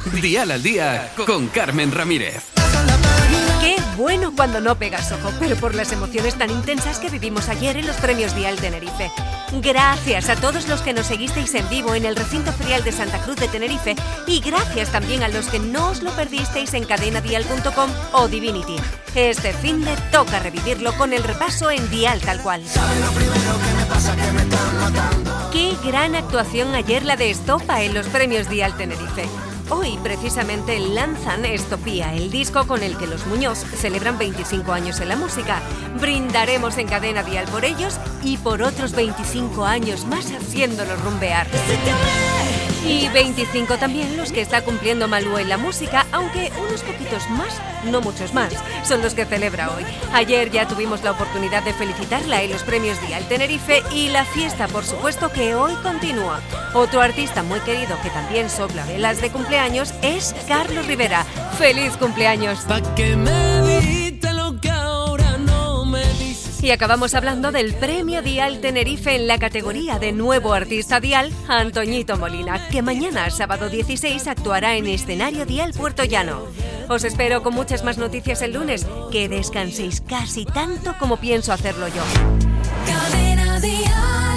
Dial al Día con Carmen Ramírez. Qué bueno cuando no pegas ojo, pero por las emociones tan intensas que vivimos ayer en los premios Dial Tenerife. Gracias a todos los que nos seguisteis en vivo en el recinto ferial de Santa Cruz de Tenerife y gracias también a los que no os lo perdisteis en cadenadial.com o Divinity. Este finde toca revivirlo con el repaso en Dial tal cual. Qué gran actuación ayer la de Estopa en los premios Dial Tenerife. Hoy precisamente lanzan Estopía, el disco con el que los Muñoz celebran 25 años en la música. Brindaremos en Cadena Dial por ellos y por otros 25 años más haciéndolos rumbear. Y 25 también los que está cumpliendo Malú en la música, aunque unos poquitos más, no muchos más, son los que celebra hoy. Ayer ya tuvimos la oportunidad de felicitarla en los premios Dial Tenerife y la fiesta, por supuesto, que hoy continúa. Otro artista muy querido que también sopla velas de cumpleaños es Carlos Rivera. ¡Feliz cumpleaños! Pa' que me dijiste lo que ahora no me dices. Y acabamos hablando del premio Dial Tenerife en la categoría de Nuevo Artista Dial, Antoñito Molina, que mañana, sábado 16, actuará en escenario Dial Puerto Llano. Os espero con muchas más noticias el lunes. Que descanséis casi tanto como pienso hacerlo yo. Cadena Dial.